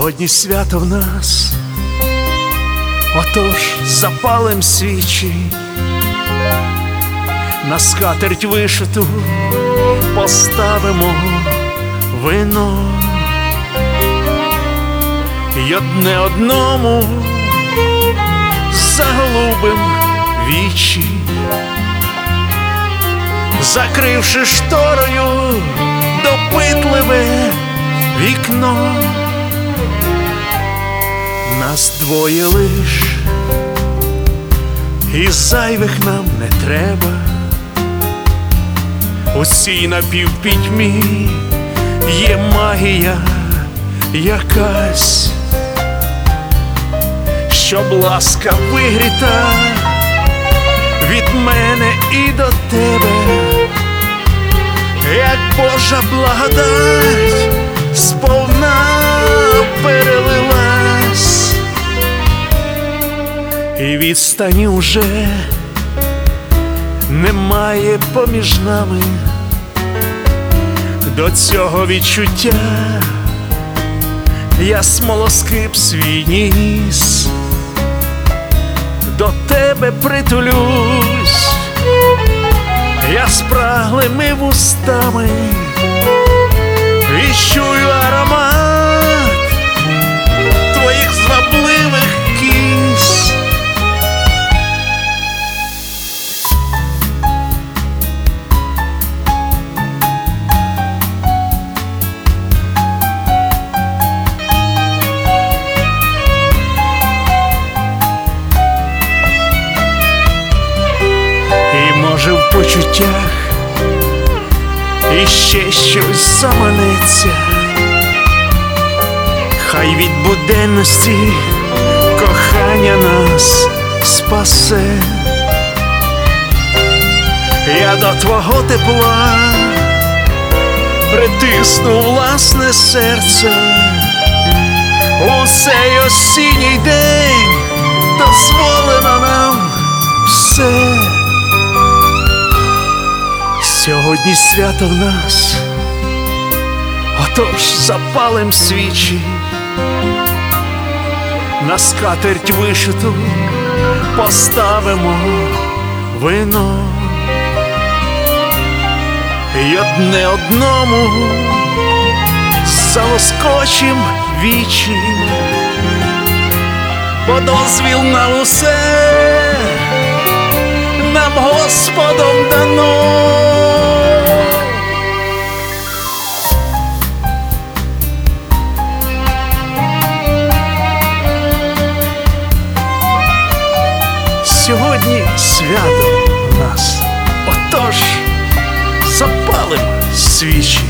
Сьогодні свято в нас, отож запалим свічі, на скатерть вишиту поставимо вино, й одне одному заголубим вічі, закривши шторою допитливе вікно. Нас двоє лиш, і зайвих нам не треба. У цій напівпітьмі є магія якась, щоб ласка вигріта від мене і до тебе, як Божа благодать сповна перелилась, і відстані уже немає поміж нами. До цього відчуття я смолоскип свій ніс, до тебе притулюсь я спраглими вустами, відчую аромат твоїх звабливих кіс. Може, в почуттях іще щось заманеться, хай від буденності кохання нас спасе. Я до твого тепла притисну власне серце, у цей осінній день дозволено нам все. Сьогодні свято в нас, отож запалим свічі, на скатерть вишиту поставимо вино, й одне одному залоскочим вічі, бо дозвіл на усе нам Господом дано. Сьогодні свято в нас, отож запалим свічі.